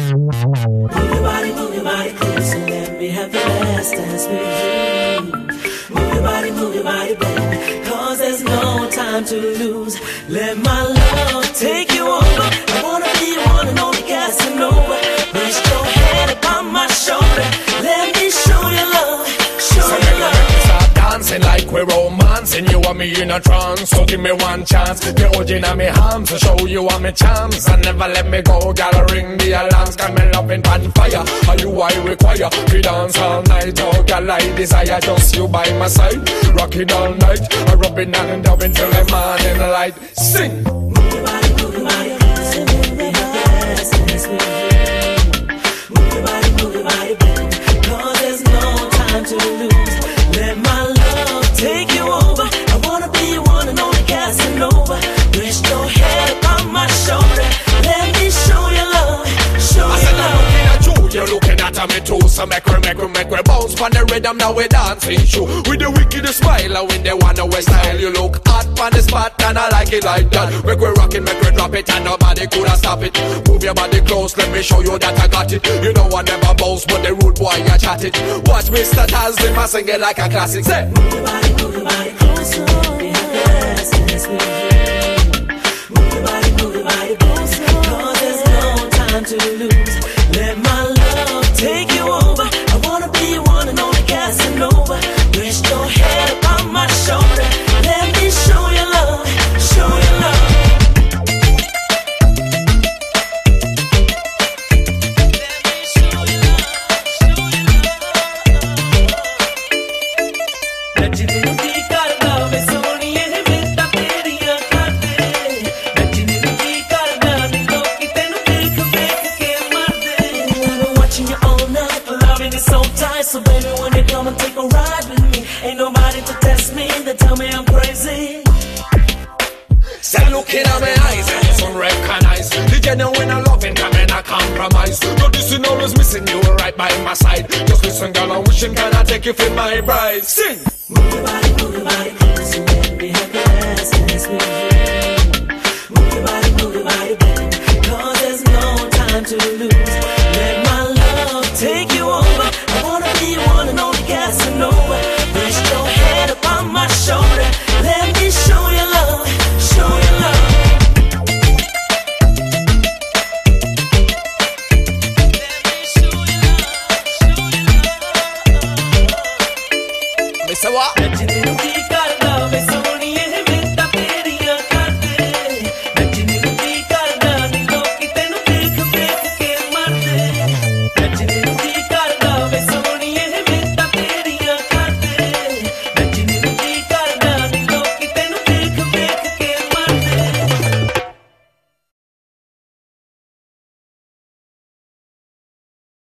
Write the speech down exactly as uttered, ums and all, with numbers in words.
Move your body, move your body close and let me have the last dance with you. Move your body, move your body, baby, cause there's no time to lose. Let my love take you over. I wanna be your one and only Casanova. Rest your head upon my shoulder. Let me show you love, show so you love. Dancing like we're romancing, you and me in a trance. So give me one chance, me holding on me arms to show you all my charms. And never let me go, gotta ring the alarms. Cause me loving pan fire, are you I require. We dance all night, oh girl I desire. Just you by my side, rocking all night. I rubbing and dubbing till the morning light. Sing! Move your body, move your body, cause and let me have the last dance with you. Move your body, move your body, baby, cause there's no time to lose. Let my love take you over. I wanna be your one and only Casanova. Rest your head upon my shoulder. Let me show you love, show I you said love. I'm looking at you, you're looking at me too. So make we, make we, make we bounce on the rhythm, now we dancing shoe. With the wickedest smile and with the one way style. You look hot on the spot and I like it like that. Make we rock it, make we drop it and nobody coulda stop it. Move your body close, let me show you that I got it. You know I never bounce, but the rude boy I chat it. Watch Mister Tazlim, I sing it like a classic. Say, move your body, move your body closer. Let me have the last dance with you. Move your body, move your body closer, cause there's no time to lose. Let my love take you over. I wanna be your one and only Casanova. Rest your head upon my shoulder. Let me show you love, show you love. Let me show you love, show you love. Rajini di karda me soni eh metta teriya karde. Rajini di karda ni loki tenu dekh dekh ke marde. I've been watching you all night, loving it so tight. So baby, when you come and take a ride with me, ain't nobody to test me. They tell me I'm crazy. say looking at my eyes and some recognize the genuine and loving, come and I compromise. No, this is always missing you right by my side. Just listen, girl, I'm wishing can I take you for my bride. Sing! Move your body, move your body close and let me have the last dance with you.